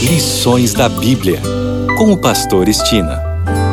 Lições da Bíblia, com o pastor Estina.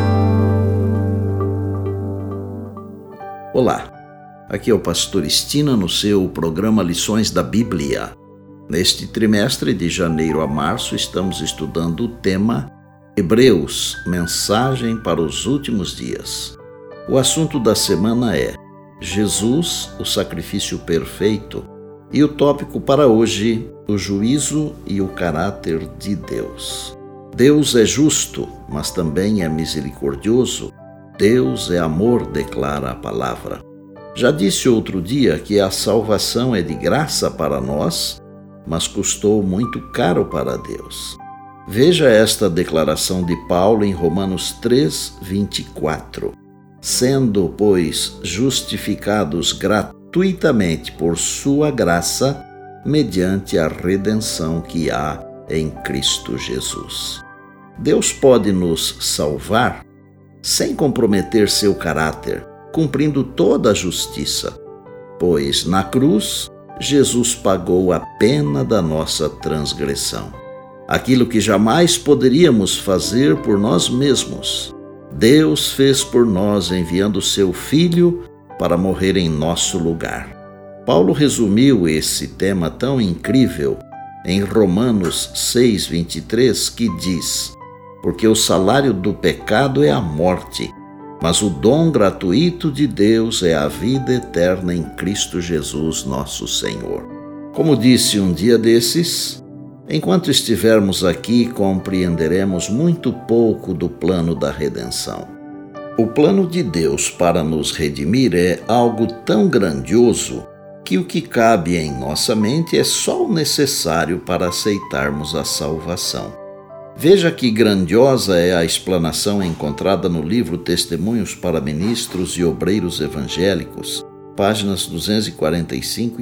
Olá, aqui é o pastor Estina no seu programa Lições da Bíblia. Neste trimestre, de janeiro a março, estamos estudando o tema Hebreus, mensagem para os últimos dias. O assunto da semana é Jesus, o sacrifício perfeito, e o tópico para hoje, o juízo e o caráter de Deus. Deus é justo, mas também é misericordioso. Deus é amor, declara a palavra. Já disse outro dia que a salvação é de graça para nós, mas custou muito caro para Deus. Veja esta declaração de Paulo em Romanos 3:24. Sendo, pois, justificados gratuitamente por sua graça, mediante a redenção que há em Cristo Jesus. Deus pode nos salvar sem comprometer seu caráter, cumprindo toda a justiça, pois na cruz Jesus pagou a pena da nossa transgressão. Aquilo que jamais poderíamos fazer por nós mesmos, Deus fez por nós enviando seu Filho para morrer em nosso lugar. Paulo resumiu esse tema tão incrível em Romanos 6:23, que diz: porque o salário do pecado é a morte, mas o dom gratuito de Deus é a vida eterna em Cristo Jesus, nosso Senhor. Como disse um dia desses, enquanto estivermos aqui, compreenderemos muito pouco do plano da redenção. O plano de Deus para nos redimir é algo tão grandioso que o que cabe em nossa mente é só o necessário para aceitarmos a salvação. Veja que grandiosa é a explanação encontrada no livro Testemunhos para Ministros e Obreiros Evangélicos, páginas 245 e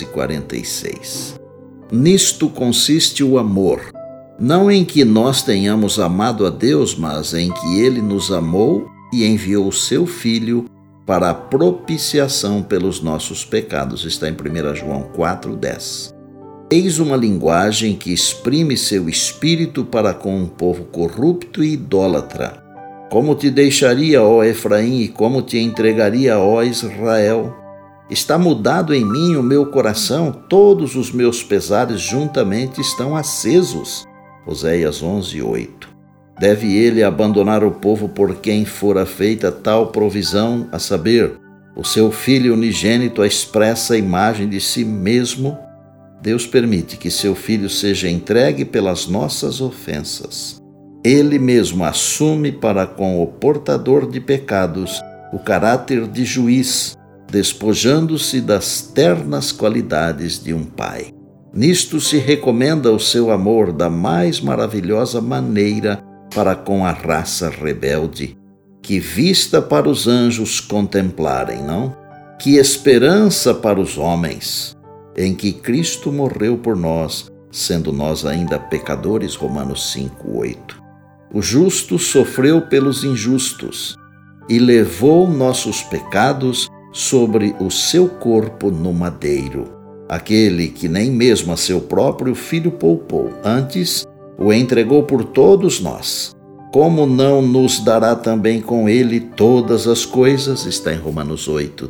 246. Nisto consiste o amor, não em que nós tenhamos amado a Deus, mas em que Ele nos amou e enviou o seu Filho para a propiciação pelos nossos pecados. Está em 1 João 4:10. Eis uma linguagem que exprime seu espírito para com um povo corrupto e idólatra. Como te deixaria, ó Efraim, e como te entregaria, ó Israel? Está mudado em mim o meu coração, todos os meus pesares juntamente estão acesos. Oséias 11:8. Deve ele abandonar o povo por quem fora feita tal provisão, a saber, o seu Filho unigênito, a expressa imagem de si mesmo? Deus permite que seu Filho seja entregue pelas nossas ofensas. Ele mesmo assume para com o portador de pecados o caráter de juiz, despojando-se das ternas qualidades de um pai. Nisto se recomenda o seu amor da mais maravilhosa maneira para com a raça rebelde, que vista para os anjos contemplarem, não? Que esperança para os homens, em que Cristo morreu por nós, sendo nós ainda pecadores, Romanos 5:8. O justo sofreu pelos injustos e levou nossos pecados sobre o seu corpo no madeiro. Aquele que nem mesmo a seu próprio Filho poupou, antes o entregou por todos nós. Como não nos dará também com ele todas as coisas? Está em Romanos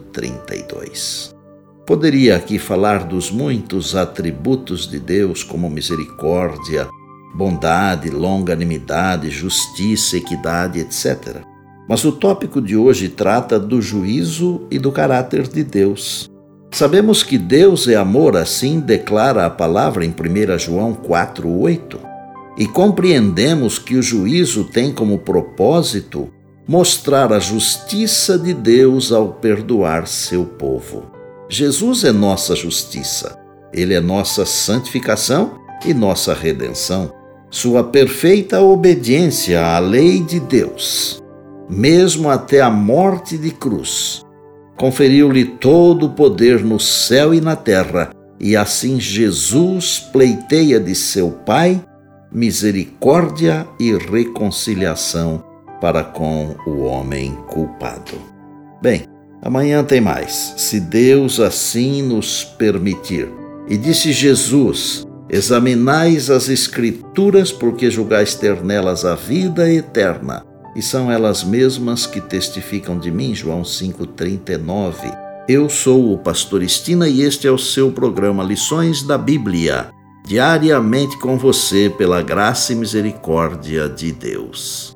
8:32. Poderia aqui falar dos muitos atributos de Deus, como misericórdia, bondade, longanimidade, justiça, equidade, etc. Mas o tópico de hoje trata do juízo e do caráter de Deus. Sabemos que Deus é amor, assim declara a palavra em 1 João 4:8. E compreendemos que o juízo tem como propósito mostrar a justiça de Deus ao perdoar seu povo. Jesus é nossa justiça, Ele é nossa santificação e nossa redenção. Sua perfeita obediência à lei de Deus, mesmo até a morte de cruz, conferiu-lhe todo o poder no céu e na terra, e assim Jesus pleiteia de seu Pai misericórdia e reconciliação para com o homem culpado. Bem, amanhã tem mais, se Deus assim nos permitir. E disse Jesus: Examinais as Escrituras, porque julgais ter nelas a vida eterna, e são elas mesmas que testificam de mim. João 5,39. Eu sou o pastor Estina e este é o seu programa Lições da Bíblia, diariamente com você, pela graça e misericórdia de Deus.